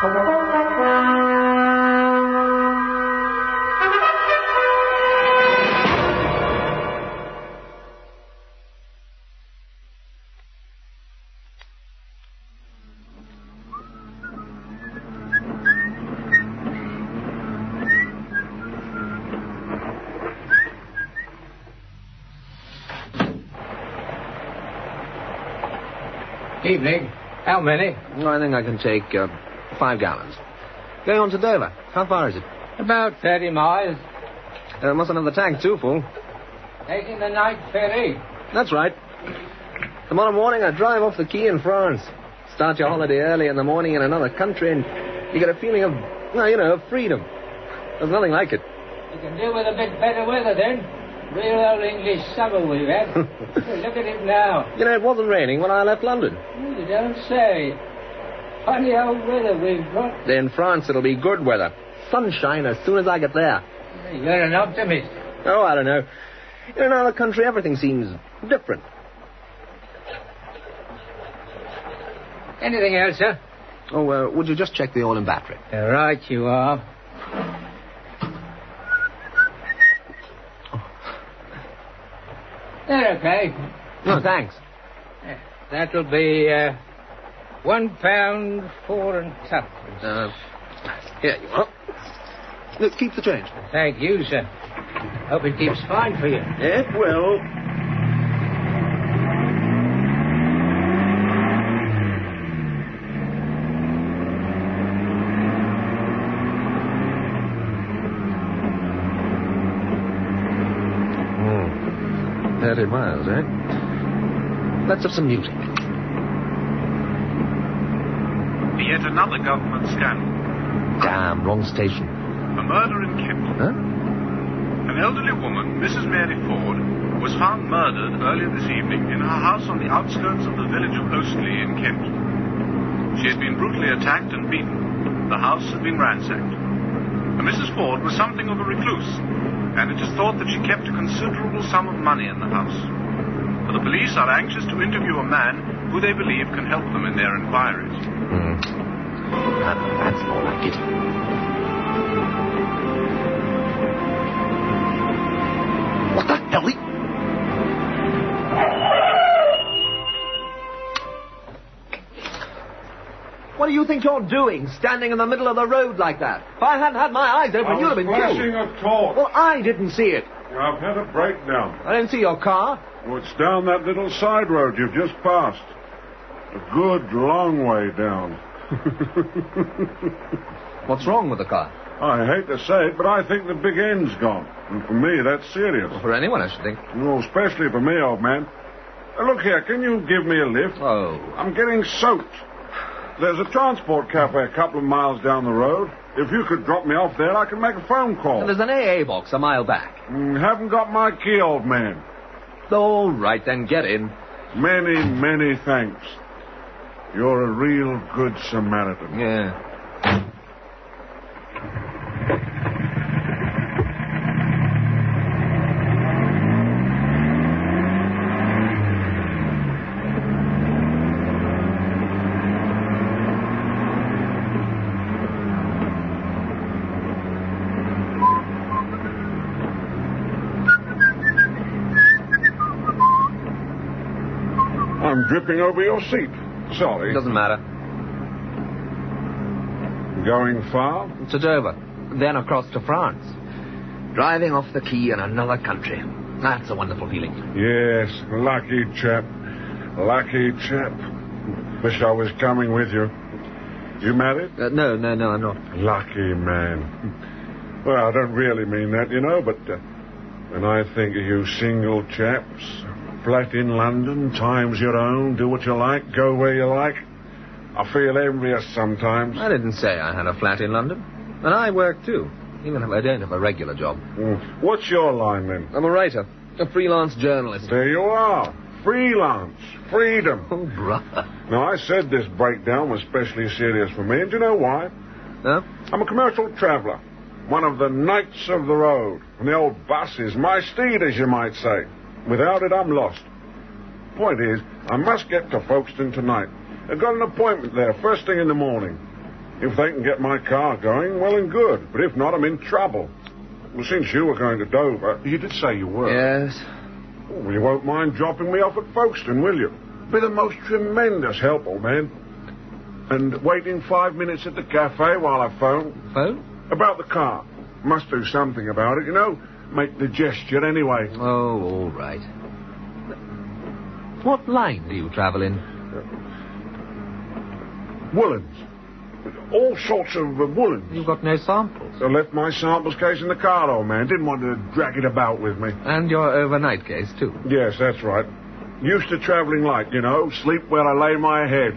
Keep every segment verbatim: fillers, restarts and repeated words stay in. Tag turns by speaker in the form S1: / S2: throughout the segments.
S1: Evening. How many?
S2: Well, I think I can take uh, five gallons. Going on to Dover. How far is it?
S1: About thirty miles.
S2: Uh, mustn't have the tank too full.
S1: Taking the night ferry.
S2: That's right. Tomorrow morning I drive off the quay in France. Start your holiday early in the morning in another country and you get a feeling of, well, you know, of freedom. There's nothing like it.
S1: You can do with a bit better weather then. Real old English summer we've had. Look at it now.
S2: You know, it wasn't raining when I left London.
S1: You don't say. Funny old weather we've got.
S2: In France it'll be good weather. Sunshine as soon as I get there.
S1: You're an optimist.
S2: Oh, I don't know. In another country everything seems different.
S1: Anything else, sir?
S2: Oh, uh, would you just check the oil and battery?
S1: Right you are. They're okay.
S2: No, thanks.
S1: That'll be uh, one pound, four and twopence.
S2: Uh, here you are. Look, keep the change.
S1: Thank you, sir. Hope it keeps fine for you.
S2: It will. Thirty miles, eh? Let's have some music.
S3: Yet another government scandal.
S2: Damn, wrong station.
S3: A murder in Kent.
S2: Huh?
S3: An elderly woman, Missus Mary Ford, was found murdered earlier this evening in her house on the outskirts of the village of Oastley in Kent. She had been brutally attacked and beaten. The house had been ransacked. And Missus Ford was something of a recluse, and it is thought that she kept a considerable sum of money in the house. But the police are anxious to interview a man who they believe can help them in their inquiries.
S2: Hmm. That, that's more like it. What the hell? What do you think you're doing, standing in the middle of the road like that? If I hadn't had my eyes open, you'd have been killed.
S4: Flashing a torch.
S2: Well, I didn't see it.
S4: I've had a breakdown.
S2: I didn't see your car.
S4: Oh, it's down that little side road you've just passed. A good long way down.
S2: What's wrong with the car?
S4: I hate to say it, but I think the big end's gone. And for me, that's serious.
S2: Well, for anyone, I should think.
S4: Oh, especially for me, old man. Uh, look here, can you give me a lift?
S2: Oh.
S4: I'm getting soaked. There's a transport cafe a couple of miles down the road. If you could drop me off there, I can make a phone call.
S2: And there's an A A box a mile back.
S4: Mm, haven't got my key, old man.
S2: All right, then get in.
S4: Many, many thanks. You're a real good Samaritan.
S2: Yeah.
S4: I'm dripping over your seat. Sorry.
S2: Doesn't matter.
S4: Going far?
S2: To Dover. Then across to France. Driving off the quay in another country. That's a wonderful feeling.
S4: Yes, lucky chap. Lucky chap. Wish I was coming with you. You married?
S2: Uh, no, no, no, I'm not.
S4: Lucky man. Well, I don't really mean that, you know, but uh, when I think of you single chaps, flat in London, time's your own, do what you like, go where you like, I feel envious sometimes.
S2: I didn't say I had a flat in London. And I work, too, even if I don't have a regular job.
S4: Mm. What's your line, then?
S2: I'm a writer, a freelance journalist.
S4: There you are. Freelance. Freedom.
S2: Oh, brother.
S4: Now, I said this breakdown was especially serious for me, and do you know why?
S2: Huh?
S4: I'm a commercial traveller. One of the knights of the road. And the old bus is my steed, as you might say. Without it, I'm lost. Point is, I must get to Folkestone tonight. I've got an appointment there first thing in the morning. If they can get my car going, well and good. But if not, I'm in trouble. Well, since you were going to Dover, you did say you were.
S2: Yes.
S4: Oh, well, you won't mind dropping me off at Folkestone, will you? Be the most tremendous help, old man. And waiting five minutes at the cafe while I phone.
S2: Phone?
S4: About the car. Must do something about it, you know. Make the gesture anyway.
S2: Oh, all right. What line do you travel in?
S4: Woolens. All sorts of uh, woolens.
S2: You've got no samples.
S4: I left my samples case in the car, old man. Didn't want to drag it about with me.
S2: And your overnight case, too.
S4: Yes, that's right. Used to travelling light, you know. Sleep where I lay my head.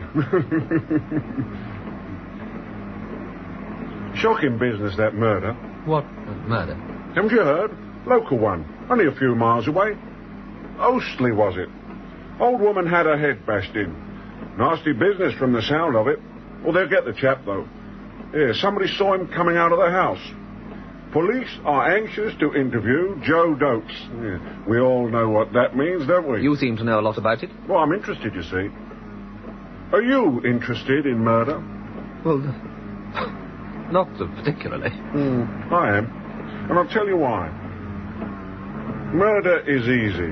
S4: Shocking business, that murder.
S2: What uh, murder?
S4: Haven't you heard? Local one. Only a few miles away. Ostley, was it? Old woman had her head bashed in. Nasty business from the sound of it. Well, they'll get the chap, though. Yeah, somebody saw him coming out of the house. Police are anxious to interview Joe Dotes. Yeah, we all know what that means, don't we?
S2: You seem to know a lot about it.
S4: Well, I'm interested, you see. Are you interested in murder?
S2: Well, not particularly.
S4: Mm, I am. And I'll tell you why. Murder is easy.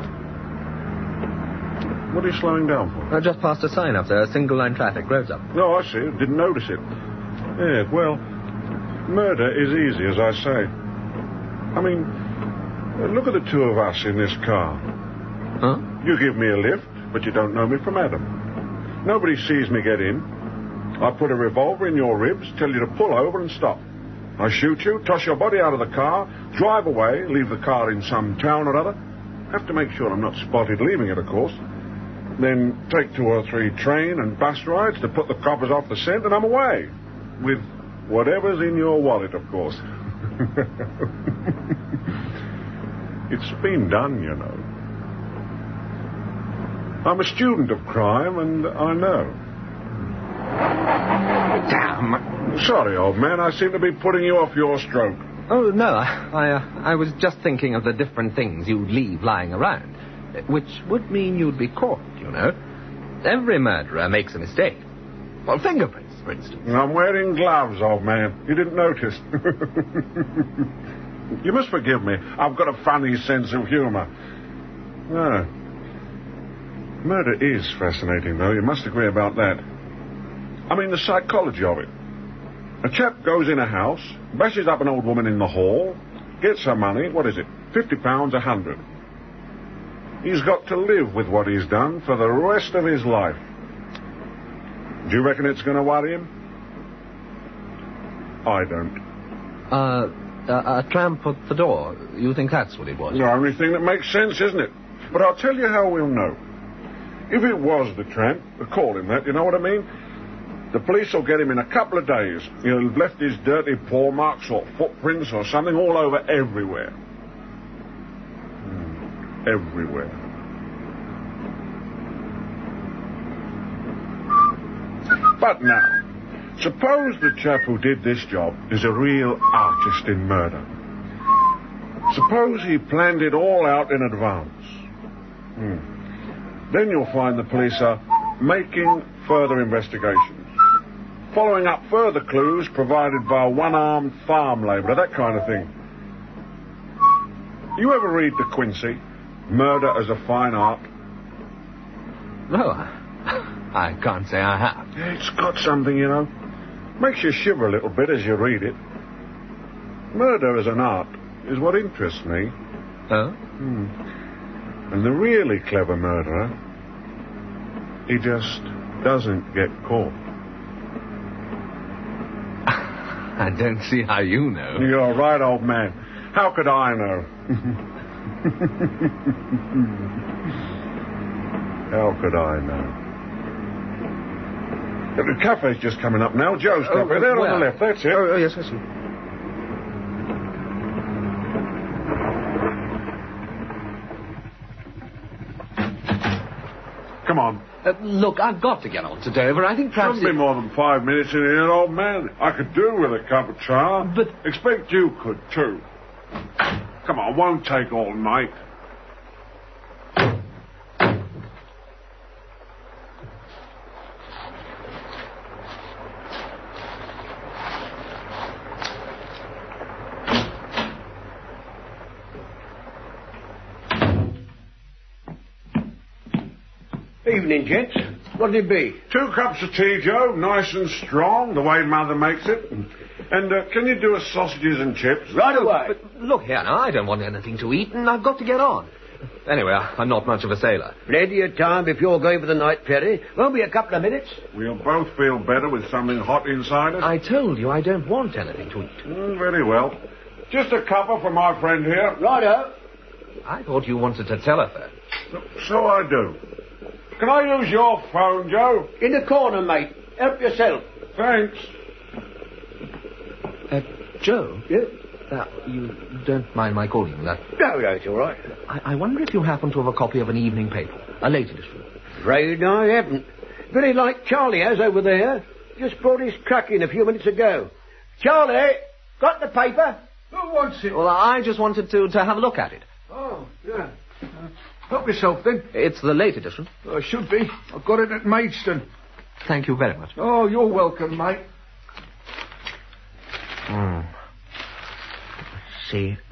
S4: What are you slowing down for?
S2: I just passed a sign up there, single line traffic, roads up.
S4: No, I see. Didn't notice it. Yeah, well, murder is easy, as I say. I mean, look at the two of us in this car.
S2: Huh?
S4: You give me a lift, but you don't know me from Adam. Nobody sees me get in. I put a revolver in your ribs, tell you to pull over and stop. I shoot you, toss your body out of the car, drive away, leave the car in some town or other. Have to make sure I'm not spotted leaving it, of course. Then take two or three train and bus rides to put the coppers off the scent, and I'm away. With whatever's in your wallet, of course. It's been done, you know. I'm a student of crime, and I know.
S2: Damn.
S4: Sorry, old man. I seem to be putting you off your stroke.
S2: Oh, no. I I, uh, I was just thinking of the different things you'd leave lying around, which would mean you'd be caught, you know. Every murderer makes a mistake. Well, fingerprints, for instance.
S4: I'm wearing gloves, old man. You didn't notice. You must forgive me. I've got a funny sense of humor. No. Murder is fascinating, though. You must agree about that. I mean, the psychology of it. A chap goes in a house, bashes up an old woman in the hall, gets her money, what is it, fifty pounds, a hundred. He's got to live with what he's done for the rest of his life. Do you reckon it's going to worry him? I don't.
S2: Uh, a, a tramp at the door. You think that's what it was?
S4: The only thing that makes sense, isn't it? But I'll tell you how we'll know. If it was the tramp, call him that, you know what I mean? The police will get him in a couple of days. He'll have left his dirty paw marks or footprints or something all over everywhere. Hmm. Everywhere. But now, suppose the chap who did this job is a real artist in murder. Suppose he planned it all out in advance. Hmm. Then you'll find the police are making further investigations. Following up further clues provided by a one-armed farm labourer, that kind of thing. You ever read De Quincey, Murder as a Fine Art?
S2: No, I, I can't say I have.
S4: Yeah, it's got something, you know. Makes you shiver a little bit as you read it. Murder as an art is what interests me.
S2: Oh?
S4: Hmm. And the really clever murderer, he just doesn't get caught.
S2: I don't see how you know.
S4: You're right, old man. How could I know? How could I know? The cafe's just coming up now. Joe's
S2: Oh,
S4: cafe. There
S2: where?
S4: on the left. That's it.
S2: Oh, oh yes, I see.
S4: Come on.
S2: Uh, look, I've got to get on to Dover. I think perhaps...
S4: Shouldn't be more than five minutes in here, old man. I could do with a cup of char.
S2: But...
S4: Expect you could, too. Come on, won't take all night.
S5: Evening, gents. What'll it be?
S4: Two cups of tea, Joe, nice and strong, the way Mother makes it. And uh, can you do us sausages and chips?
S5: Right away.
S2: But look here now, I don't want anything to eat, and I've got to get on. Anyway, I'm not much of a sailor.
S5: Plenty of time if you're going for the night ferry. Won't be a couple of minutes.
S4: We'll both feel better with something hot inside us.
S2: I told you I don't want anything to eat.
S4: Mm, very well. Just a cuppa for my friend here.
S5: Righto.
S2: I thought you wanted to telephone.
S4: So, so I do. Can I use your phone, Joe?
S5: In the corner, mate. Help yourself.
S4: Thanks.
S2: Uh, Joe?
S5: Yeah?
S2: Uh, you don't mind my calling you that?
S5: No, no, it's all right.
S2: I, I wonder if you happen to have a copy of an evening paper, a late edition.
S5: Afraid I haven't. Very like Charlie has over there. Just brought his truck in a few minutes ago. Charlie, got the paper?
S6: Who wants it?
S2: Well, I just wanted to, to have a look at it.
S6: Oh, yeah. Uh, help yourself, then.
S2: It's the late edition.
S6: Oh, it should be. I've got it at Maidstone.
S2: Thank you very much.
S6: Oh, you're welcome, mate.
S2: Hmm. See.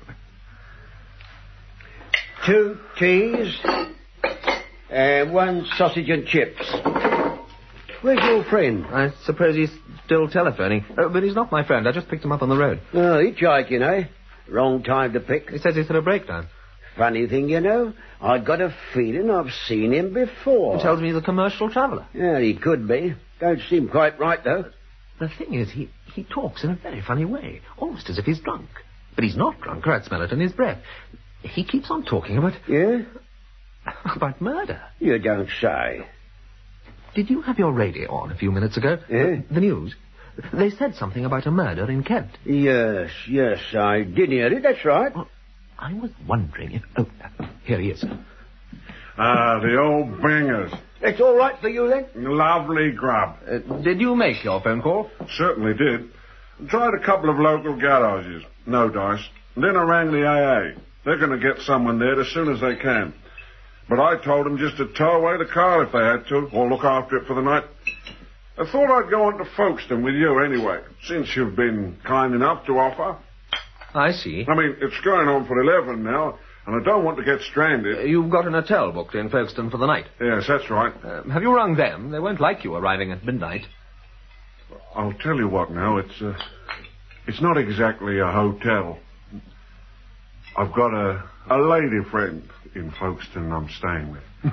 S5: Two teas and one sausage and chips. Where's your friend?
S2: I suppose he's still telephoning. Uh, but he's not my friend. I just picked him up on the road.
S5: Oh, hitchhiking, eh? Wrong time to pick.
S2: He says he's had a breakdown.
S5: Funny thing, you know, I got a feeling I've seen him before.
S2: He tells me he's a commercial traveller.
S5: Yeah, he could be. Don't seem quite right, though.
S2: The thing is, he, he talks in a very funny way, almost as if he's drunk. But he's not drunk, or I'd smell it in his breath. He keeps on talking about...
S5: Yeah?
S2: about murder.
S5: You don't say.
S2: Did you have your radio on a few minutes ago?
S5: Yeah?
S2: The, the news. They said something about a murder in Kent.
S5: Yes, yes, I did hear it, that's right.
S2: Well, I was wondering if... Oh, here he is.
S4: Ah, the old bangers.
S5: It's all right for you, then?
S4: Lovely grub.
S2: Uh, did you make your phone call?
S4: Certainly did. Tried a couple of local garages. No dice. And then I rang the A A. They're going to get someone there as soon as they can. But I told them just to tow away the car if they had to, or look after it for the night. I thought I'd go on to Folkestone with you anyway, since you've been kind enough to offer.
S2: I see.
S4: I mean, it's going on for eleven now, and I don't want to get stranded.
S2: Uh, you've got an hotel booked in Folkestone for the night.
S4: Yes, that's right.
S2: Uh, have you rung them? They won't like you arriving at midnight.
S4: I'll tell you what now, it's, uh, it's not exactly a hotel. I've got a, a lady friend in Folkestone I'm staying with.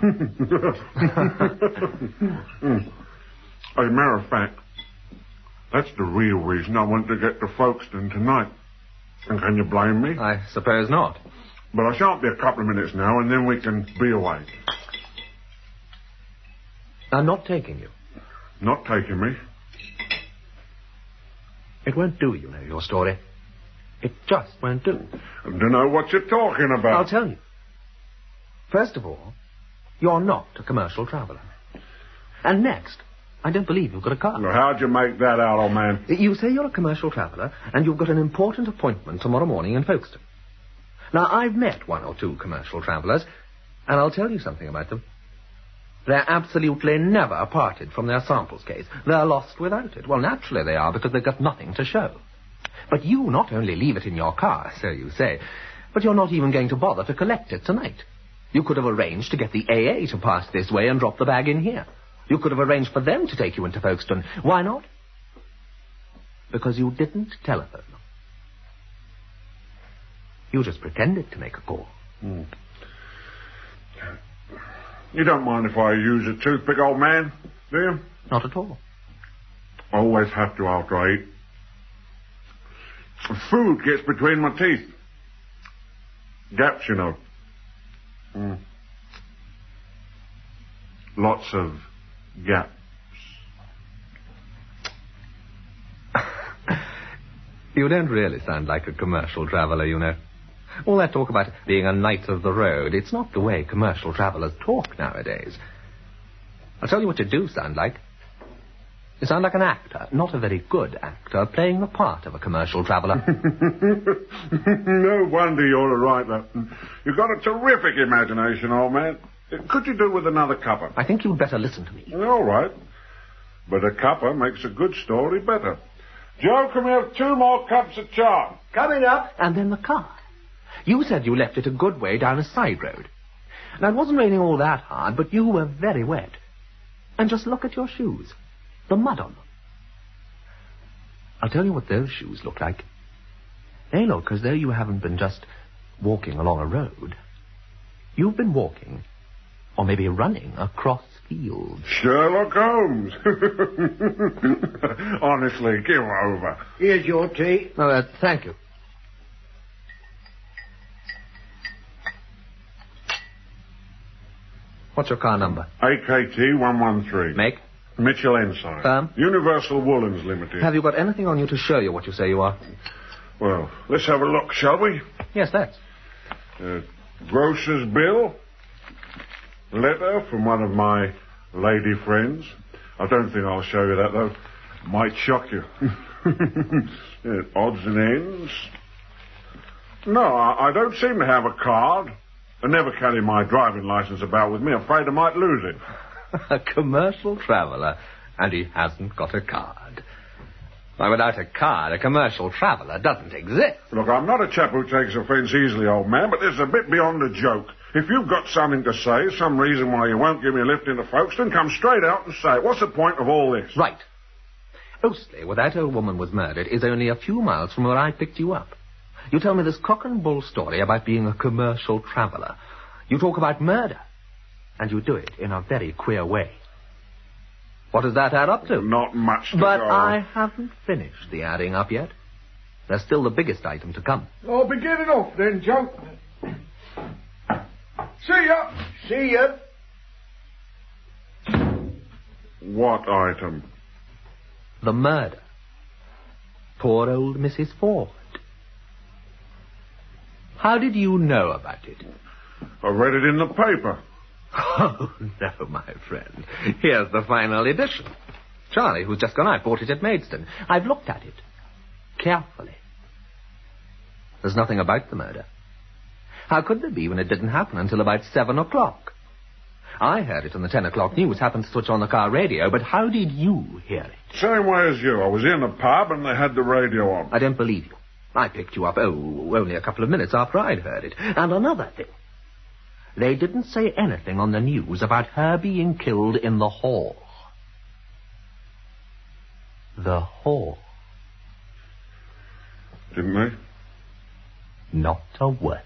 S4: mm. As a matter of fact, that's the real reason I want to get to Folkestone tonight. And can you blame me?
S2: I suppose not.
S4: But I shan't be a couple of minutes now, and then we can be away.
S2: I'm not taking you.
S4: Not taking me?
S2: It won't do, you know, your story. It just won't do.
S4: I don't know what you're talking about.
S2: I'll tell you. First of all, you're not a commercial traveller. And next, I don't believe you've got a car.
S4: Well, how'd you make that out, old man?
S2: You say you're a commercial traveller, and you've got an important appointment tomorrow morning in Folkestone. Now, I've met one or two commercial travellers, and I'll tell you something about them. They're absolutely never parted from their samples case. They're lost without it. Well, naturally they are, because they've got nothing to show. But you not only leave it in your car, so you say, but you're not even going to bother to collect it tonight. You could have arranged to get the A A to pass this way and drop the bag in here. You could have arranged for them to take you into Folkestone. Why not? Because you didn't telephone. You just pretended to make a call.
S4: Hmm. You don't mind if I use a toothpick, old man, do you?
S2: Not at all.
S4: I always have to after I eat. Food gets between my teeth. Gaps, you know. Mm. Lots of gaps.
S2: You don't really sound like a commercial traveller, you know. All that talk about being a knight of the road, it's not the way commercial travellers talk nowadays. I'll tell you what you do sound like. You sound like an actor, not a very good actor, playing the part of a commercial traveller.
S4: No wonder you're a writer. You've got a terrific imagination, old man. Could you do with another cuppa?
S2: I think you'd better listen to me.
S4: All right. But a cuppa makes a good story better. Joe, can we have two more cups of char?
S5: Coming up.
S2: And then the car. You said you left it a good way down a side road. Now, it wasn't raining all that hard, but you were very wet. And just look at your shoes. The mud on them. I'll tell you what those shoes look like. They look as though you haven't been just walking along a road. You've been walking, or maybe running, across fields.
S4: Sherlock Holmes. Honestly, give over.
S5: Here's your tea.
S2: Oh, uh, thank you. What's your car number?
S4: A K T one one three.
S2: Make?
S4: Mitchell Ensign.
S2: Firm?
S4: Universal Woolens Limited.
S2: Have you got anything on you to show you what you say you are?
S4: Well, let's have a look, shall we?
S2: Yes, that's.
S4: Uh, grocer's bill. Letter from one of my lady friends. I don't think I'll show you that, though. Might shock you. uh, odds and ends. No, I, I don't seem to have a card. I never carry my driving license about with me. Afraid I might lose it.
S2: A commercial traveller, and he hasn't got a card. Why, without a card, a commercial traveller doesn't exist.
S4: Look, I'm not a chap who takes offence easily, old man, but this is a bit beyond a joke. If you've got something to say, some reason why you won't give me a lift into Folkestone, come straight out and say it. What's the point of all this?
S2: Right. Ostley, where that old woman was murdered, is only a few miles from where I picked you up. You tell me this cock and bull story about being a commercial traveller. You talk about murder, and you do it in a very queer way. What does that add up to?
S4: Not much to
S2: But
S4: go
S2: I
S4: on.
S2: haven't finished the adding up yet. There's still the biggest item to come.
S6: I'll be getting off then, Joe. See ya.
S5: See ya.
S4: What item?
S2: The murder. Poor old Missus Ford. How did you know about it?
S4: I read it in the paper.
S2: Oh, no, my friend. Here's the final edition. Charlie, who's just gone out, bought it at Maidstone. I've looked at it. Carefully. There's nothing about the murder. How could there be when it didn't happen until about seven o'clock? I heard it on the ten o'clock news, happened to switch on the car radio, but how did you hear it?
S4: Same way as you. I was in the pub and they had the radio on.
S2: I don't believe you. I picked you up, oh, only a couple of minutes after I'd heard it. And another thing. They didn't say anything on the news about her being killed in the hall. The hall.
S4: Didn't they?
S2: Not a word.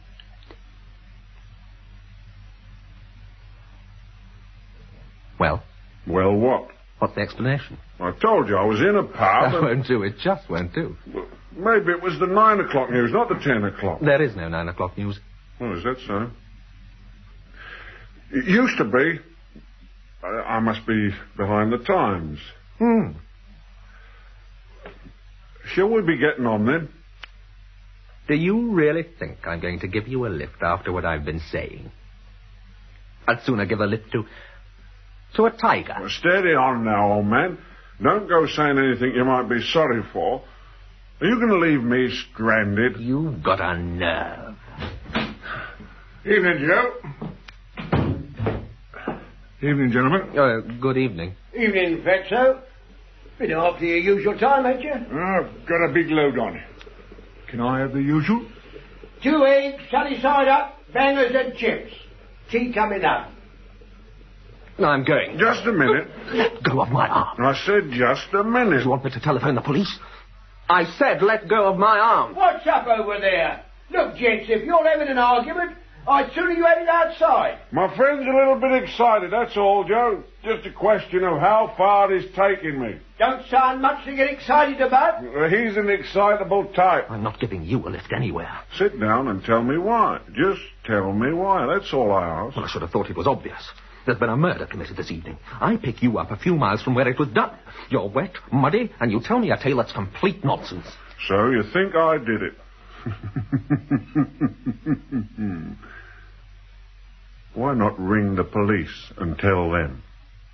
S2: Well?
S4: Well, what?
S2: What's the explanation?
S4: I told you I was in a pub.
S2: That
S4: and...
S2: won't do. It just won't do.
S4: Well, maybe it was the nine o'clock news, not the ten o'clock.
S2: There is no nine o'clock news.
S4: Oh, is that so? It used to be. I, I must be behind the times.
S2: Hmm.
S4: Shall we be getting on then?
S2: Do you really think I'm going to give you a lift after what I've been saying? I'd sooner give a lift to... to a tiger.
S4: Well, steady on now, old man. Don't go saying anything you might be sorry for. Are you going to leave me stranded?
S2: You've got a nerve.
S6: Evening, Joe. Evening, gentlemen.
S2: Uh, good evening.
S5: Evening, Fatso. Been after your usual time, ain't you?
S6: I've got a big load on. Can I have the usual?
S5: Two eggs, sunny side up, bangers and chips. Tea coming up.
S2: I'm going.
S4: Just a minute.
S2: Let go of my arm.
S4: I said just a minute.
S2: You want me to telephone the police? I said let go of my arm.
S5: What's up over there? Look, gents, if you're having an argument, I'd sooner you had it outside.
S4: My friend's a little bit excited, that's all, Joe. Just a question of how far he's taking me.
S5: Don't sound much to get excited about.
S4: Uh, He's an excitable type.
S2: I'm not giving you a lift anywhere.
S4: Sit down and tell me why. Just tell me why. That's all I ask.
S2: Well, I should have thought it was obvious. There's been a murder committed this evening. I pick you up a few miles from where it was done. You're wet, muddy, and you tell me a tale that's complete nonsense.
S4: So you think I did it? Why not ring the police and tell them?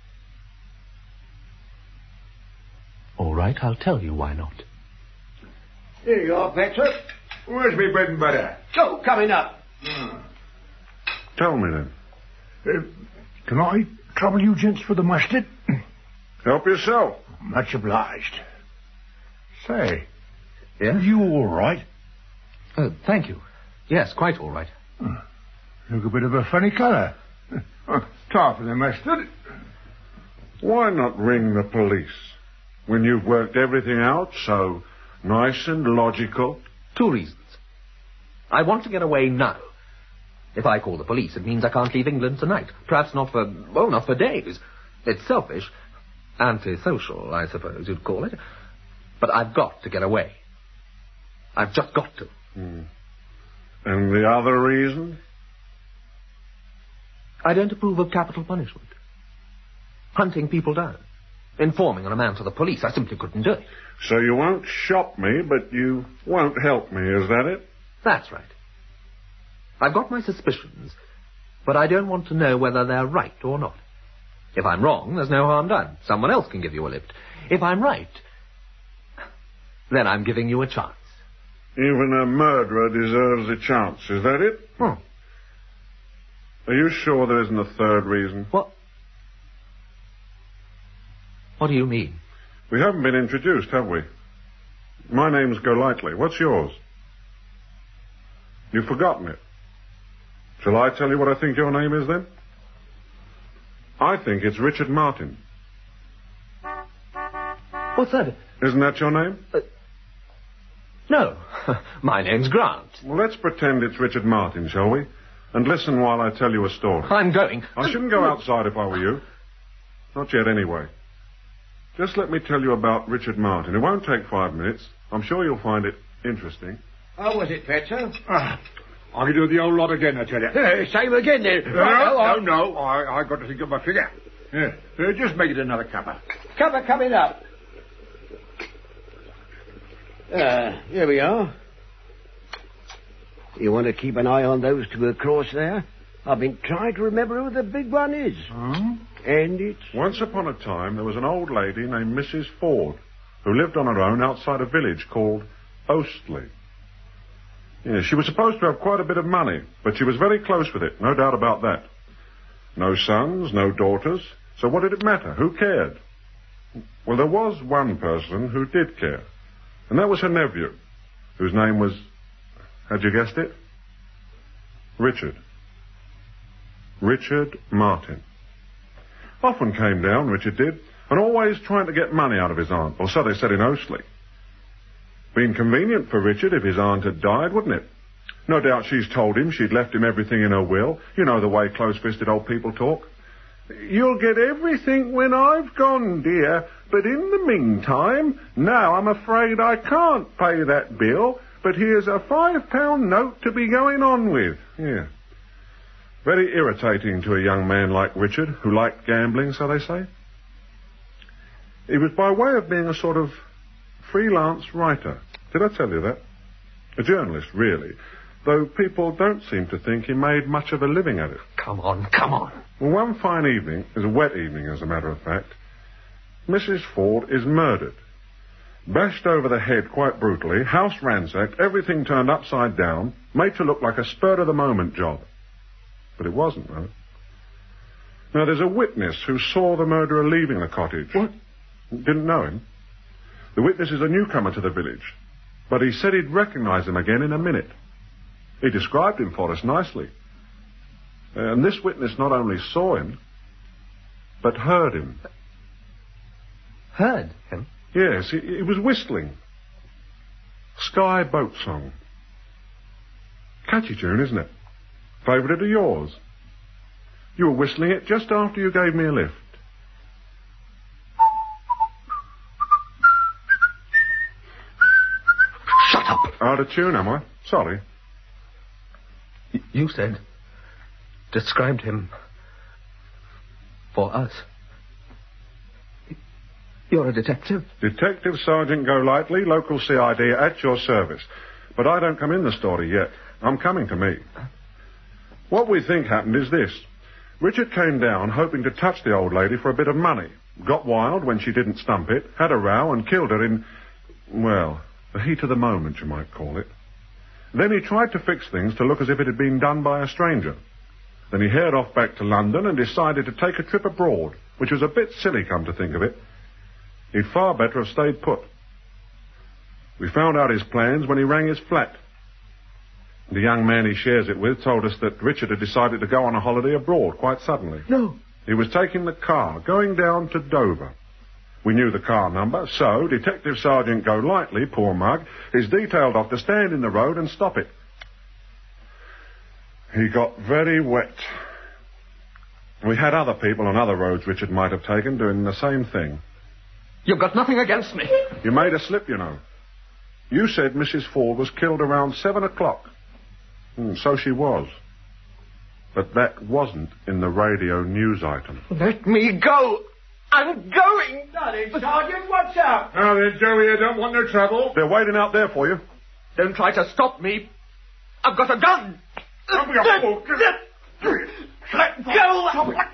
S2: All right, I'll tell you why not.
S5: Here you are, Fatso.
S6: Where's me bread and butter?
S5: Oh, coming up.
S4: Tell me then.
S6: Uh, can I trouble you gents for the mustard?
S4: Help yourself.
S6: Much obliged. Say,
S2: Yeah?
S6: you all right?
S2: Uh, thank you. Yes, quite all right.
S6: Look a bit of a funny colour. Uh, time for the mustard.
S4: Why not ring the police when you've worked everything out so nice and logical?
S2: Two reasons. I want to get away now. If I call the police, it means I can't leave England tonight. Perhaps not for, oh, not for days. It's selfish. Antisocial, I suppose you'd call it. But I've got to get away. I've just got to.
S4: Hmm. And the other reason?
S2: I don't approve of capital punishment. Hunting people down. Informing on a man to the police. I simply couldn't do it.
S4: So you won't shop me, but you won't help me, is that it?
S2: That's right. I've got my suspicions, but I don't want to know whether they're right or not. If I'm wrong, there's no harm done. Someone else can give you a lift. If I'm right, then I'm giving you a chance.
S4: Even a murderer deserves a chance, is that it?
S2: Hmm.
S4: Are you sure there isn't a third reason?
S2: What? What do you mean?
S4: We haven't been introduced, have we? My name's Golightly. What's yours? You've forgotten it. Shall I tell you what I think your name is, then? I think it's Richard Martin.
S2: What's that?
S4: Isn't that your name?
S2: Uh, no. My name's Grant.
S4: Well, let's pretend it's Richard Martin, shall we? And listen while I tell you a story.
S2: I'm going.
S4: I shouldn't go outside if I were you. Not yet, anyway. Just let me tell you about Richard Martin. It won't take five minutes. I'm sure you'll find it interesting.
S5: How was it, Fetzer?
S6: Ah, I can do the old lot again, I tell you.
S5: Uh, same again, then.
S6: No,
S5: Right,
S6: no, no. I, I got to think of my figure. Yeah. Uh, just make it another cuppa.
S5: Cover coming up. Uh, here we are. You want to keep an eye on those two across there? I've been trying to remember who the big one is.
S6: Hmm?
S5: And it's...
S4: Once upon a time, there was an old lady named Missus Ford who lived on her own outside a village called Ostley. Yeah, she was supposed to have quite a bit of money, but she was very close with it, no doubt about that. No sons, no daughters, so what did it matter? Who cared? Well, there was one person who did care, and that was her nephew, whose name was, had you guessed it? Richard. Richard Martin. Often came down, Richard did, and always trying to get money out of his aunt, or so they said in Ostley. Been convenient for Richard if his aunt had died, wouldn't it? No doubt she's told him she'd left him everything in her will. You know the way close-fisted old people talk. You'll get everything when I've gone, dear, but in the meantime, now I'm afraid I can't pay that bill, but here's a five-pound note to be going on with. Yeah. Very irritating to a young man like Richard, who liked gambling, so they say. He was by way of being a sort of freelance writer. Did I tell you that? A journalist, really, though people don't seem to think he made much of a living at it.
S2: Come on, come on.
S4: Well, one fine evening, it was a wet evening as a matter of fact, Missus Ford is murdered. Bashed over the head quite brutally, house ransacked, everything turned upside down, made to look like a spur-of-the-moment job. But it wasn't, though. Now, there's a witness who saw the murderer leaving the cottage.
S2: What?
S4: Didn't know him. The witness is a newcomer to the village, but he said he'd recognize him again in a minute. He described him for us nicely. And this witness not only saw him, but heard him.
S2: Heard him?
S4: Yes, he, he was whistling. Sky Boat Song. Catchy tune, isn't it? Favourite of yours. You were whistling it just after you gave me a lift.
S2: Shut up!
S4: Out of tune, am I? Sorry.
S2: Y- you said... described him... for us. You're a detective?
S4: Detective Sergeant Golightly, local C I D, at your service. But I don't come in the story yet. I'm coming to me. What we think happened is this. Richard came down hoping to touch the old lady for a bit of money. Got wild when she didn't stump it, had a row and killed her in, well, the heat of the moment, you might call it. Then he tried to fix things to look as if it had been done by a stranger. Then he haired off back to London and decided to take a trip abroad, which was a bit silly, come to think of it. He'd far better have stayed put. We found out his plans when he rang his flat. The young man he shares it with told us that Richard had decided to go on a holiday abroad quite suddenly.
S5: No.
S4: He was taking the car, going down to Dover. We knew the car number, so Detective Sergeant Golightly, poor mug, is detailed off to stand in the road and stop it. He got very wet. We had other people on other roads Richard might have taken doing the same thing.
S2: You've got nothing against me.
S4: You made a slip, you know. You said Missus Ford was killed around seven o'clock. Hmm, so she was. But that wasn't in the radio news item.
S2: Let me go. I'm going.
S5: Darling, Sergeant, what's up?
S4: Now then, Joey, you don't want no trouble. They're waiting out there for you.
S2: Don't try to stop me. I've got a gun.
S4: Don't be a fool.
S2: Let go.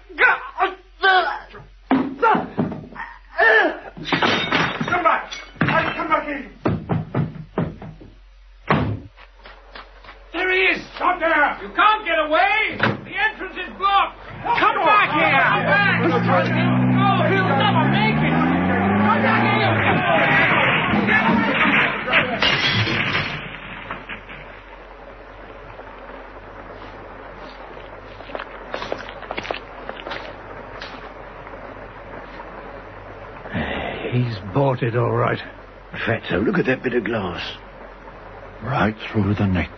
S4: Come back. I'll come back in.
S1: There he is!
S4: Stop there!
S1: You can't get away! The entrance is blocked! Come back here! Come back! No, he'll never make it! Come back
S6: here! He's bought it all right.
S5: Fatso, look at that bit of glass. Right through the neck.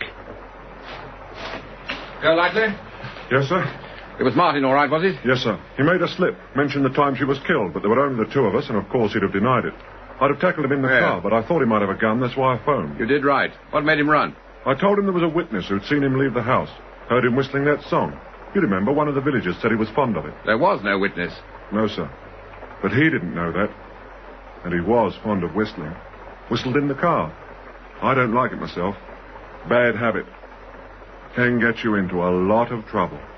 S2: Golightly?
S4: Yes, sir?
S2: It was Martin, all right, was it?
S4: Yes, sir. He made a slip, mentioned the time she was killed, but there were only the two of us, and of course he'd have denied it. I'd have tackled him in the
S2: Yeah.
S4: car, but I thought he might have a gun, that's why I phoned.
S2: You did right. What made him run?
S4: I told him there was a witness who'd seen him leave the house, heard him whistling that song. You remember, one of the villagers said he was fond of it.
S2: There was no witness.
S4: No, sir. But he didn't know that. And he was fond of whistling. Whistled in the car. I don't like it myself. Bad habit. Can get you into a lot of trouble.